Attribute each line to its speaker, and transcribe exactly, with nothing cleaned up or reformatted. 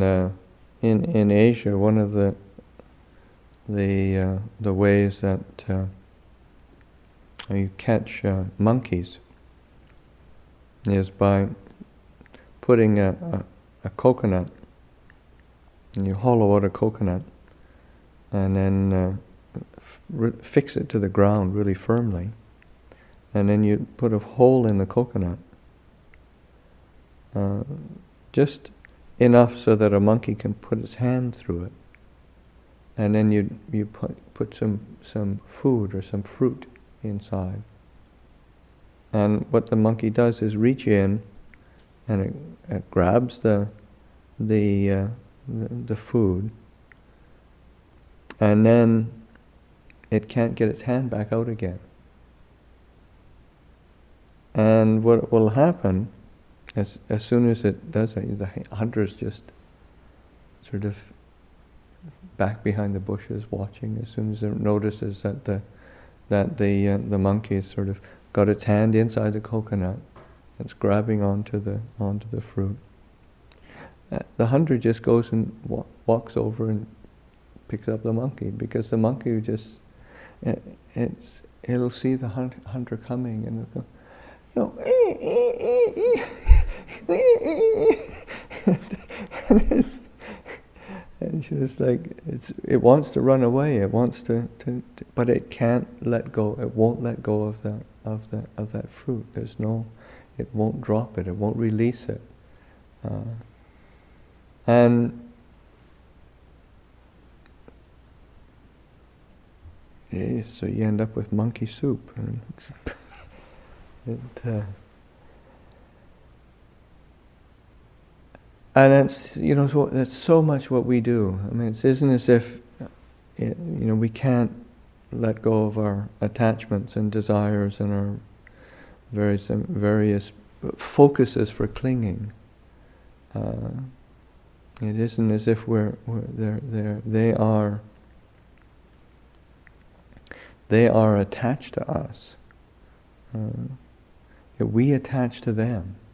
Speaker 1: uh, in in Asia, one of the the uh, the ways that uh, you catch uh, monkeys is by putting a, a, a coconut, and you hollow out a coconut, and then uh, f- re- fix it to the ground really firmly, and then you put a hole in the coconut, uh, just enough so that a monkey can put its hand through it, and then you you put put some some food or some fruit inside, and what the monkey does is reach in, and it, it grabs the the, uh, the the food, and then it can't get its hand back out again. And what will happen as as soon as it does that, the hunter's just sort of back behind the bushes watching. As soon as it notices that the that the uh, the monkey has sort of got its hand inside the coconut, it's grabbing onto the onto the fruit. Uh, the hunter just goes and wa- walks over and picks up the monkey, because the monkey just it, it's it'll see the hunt, hunter coming, and it'll go, you know, eh, eh, eh, eh, eh. and it's and it's just like it's it wants to run away, it wants to, to, to but it can't let go. It won't let go of that of that of that fruit. There's no, it won't drop it. It won't release it. Uh, and yeah, so you end up with monkey soup. And it, uh, and that's you know so that's so much what we do. I mean, it isn't as if it, you know we can't let go of our attachments and desires and our various various focuses for clinging. Uh, it isn't as if we're, we're they're, they're, they are they are attached to us. Uh, we attach to them.